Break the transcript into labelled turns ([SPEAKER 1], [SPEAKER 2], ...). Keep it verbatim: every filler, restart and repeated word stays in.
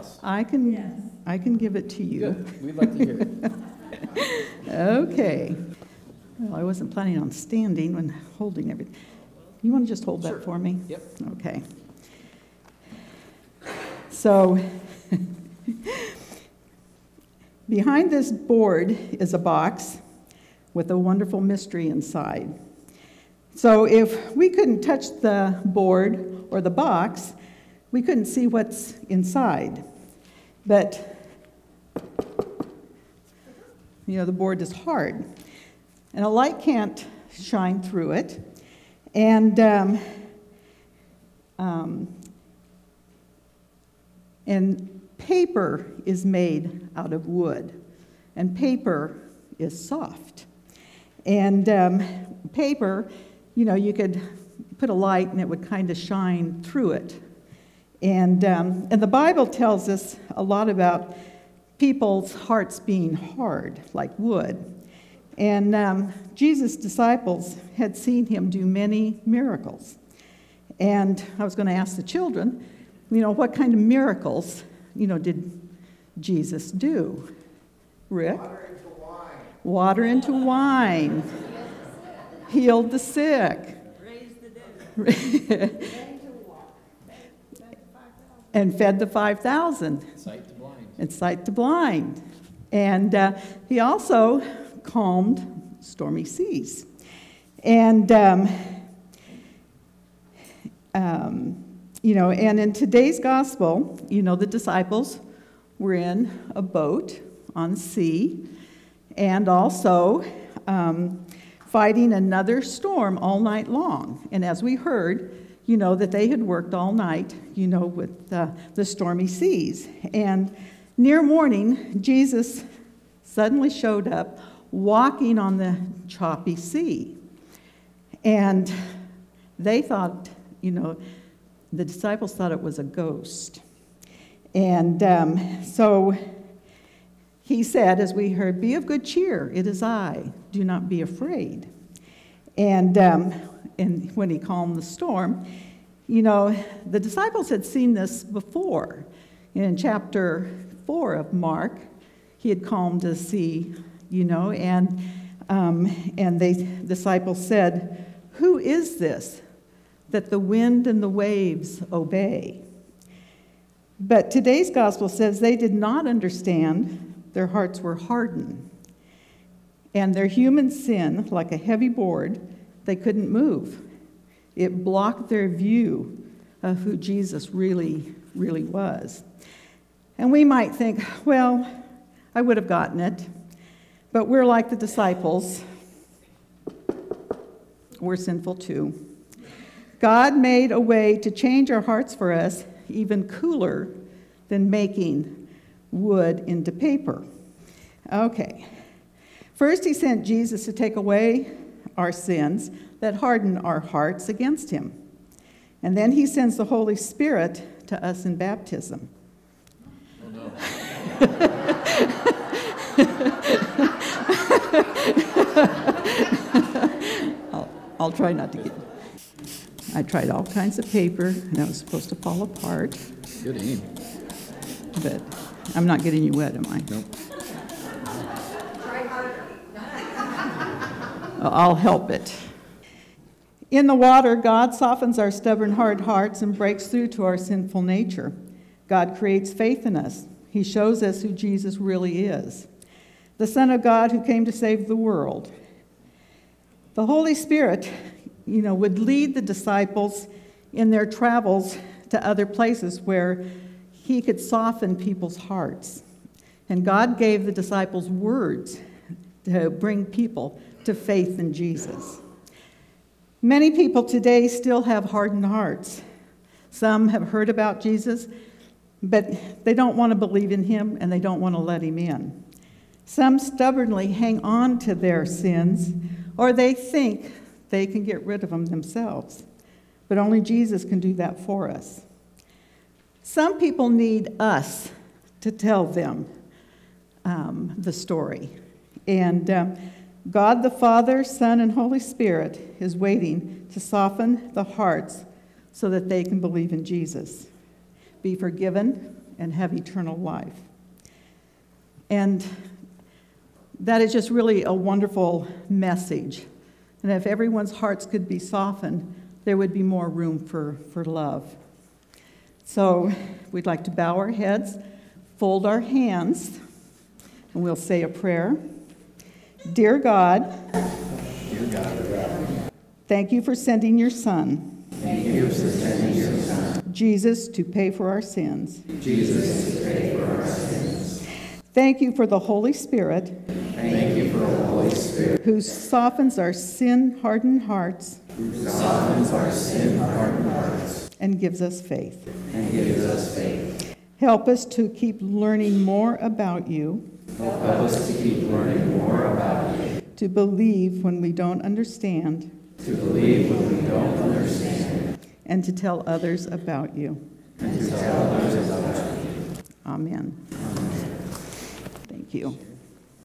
[SPEAKER 1] us.
[SPEAKER 2] I can,
[SPEAKER 3] Yes.
[SPEAKER 2] I can give it to you.
[SPEAKER 1] Good. We'd like to hear it.
[SPEAKER 2] Okay. Well, I wasn't planning on standing when holding everything. You want to just hold
[SPEAKER 1] Sure.
[SPEAKER 2] that for me?
[SPEAKER 1] Yep.
[SPEAKER 2] Okay. So, behind this board is a box with a wonderful mystery inside. So if we couldn't touch the board or the box, we couldn't see what's inside. But, you know, the board is hard, and a light can't shine through it. And um, um, and paper is made out of wood, and paper is soft. And um, paper, you know, you could put a light and it would kind of shine through it. And um, and the Bible tells us a lot about people's hearts being hard, like wood. And um, Jesus' disciples had seen him do many miracles. And I was going to ask the children, you know, what kind of miracles, you know, did Jesus do? Rick?
[SPEAKER 4] Water into wine.
[SPEAKER 2] Water into wine. Healed the sick.
[SPEAKER 3] Raise the dead.
[SPEAKER 2] And fed the five thousand.
[SPEAKER 1] Sight to blind.
[SPEAKER 2] And sight to blind. And uh, he also calmed stormy seas. And, um, um, you know, and in today's gospel, you know, the disciples were in a boat on sea and also um, fighting another storm all night long. And as we heard, you know, that they had worked all night, you know, with uh, the stormy seas. And near morning, Jesus suddenly showed up walking on the choppy sea. And they thought, you know, the disciples thought it was a ghost. And um, so he said, as we heard, "Be of good cheer, it is I, do not be afraid." And, um, and when he calmed the storm, you know, the disciples had seen this before. In chapter four of Mark, he had calmed the sea, you know, and um, and the disciples said, "Who is this that the wind and the waves obey?" But today's gospel says they did not understand, their hearts were hardened. And their human sin, like a heavy board, they couldn't move. It blocked their view of who Jesus really, really was. And we might think, well, I would have gotten it. But we're like the disciples. We're sinful too. God made a way to change our hearts for us, even cooler than making wood into paper. Okay. First, he sent Jesus to take away our sins that harden our hearts against him. And then he sends the Holy Spirit to us in baptism.
[SPEAKER 1] Oh, no.
[SPEAKER 2] I'll, I'll try not to get... I tried all kinds of paper, and it was supposed to fall apart.
[SPEAKER 1] Good aim.
[SPEAKER 2] But I'm not getting you wet, am I?
[SPEAKER 1] Nope.
[SPEAKER 2] I'll help it. In the water, God softens our stubborn, hard hearts and breaks through to our sinful nature. God creates faith in us. He shows us who Jesus really is, the Son of God who came to save the world. The Holy Spirit, you know, would lead the disciples in their travels to other places where he could soften people's hearts. And God gave the disciples words to bring people to faith in Jesus. Many people today still have hardened hearts. Some have heard about Jesus, but they don't want to believe in him and they don't want to let him in. Some stubbornly hang on to their sins, or they think they can get rid of them themselves. But only Jesus can do that for us. Some people need us to tell them um, the story. And um, God the Father, Son, and Holy Spirit is waiting to soften the hearts so that they can believe in Jesus, be forgiven, and have eternal life. And that is just really a wonderful message. And if everyone's hearts could be softened, there would be more room for, for love. So we'd like to bow our heads, fold our hands, and we'll say a prayer. Dear God,
[SPEAKER 4] Dear God,
[SPEAKER 2] thank you for sending your Son,
[SPEAKER 4] thank you for sending your Son,
[SPEAKER 2] Jesus, to pay for our sins.
[SPEAKER 4] Jesus, to pay for our sins.
[SPEAKER 2] Thank you for the Holy Spirit,
[SPEAKER 4] Thank you for the Holy Spirit,
[SPEAKER 2] who softens our sin-hardened hearts
[SPEAKER 4] who softens our sin-hardened hearts
[SPEAKER 2] and gives us faith.
[SPEAKER 4] and gives us faith.
[SPEAKER 2] Help us to keep learning more about you,
[SPEAKER 4] Help us to keep learning more about you,
[SPEAKER 2] to believe when we don't understand,
[SPEAKER 4] to believe when we don't understand,
[SPEAKER 2] and to tell others about you.
[SPEAKER 4] and to tell others about you.
[SPEAKER 2] Amen. Thank you.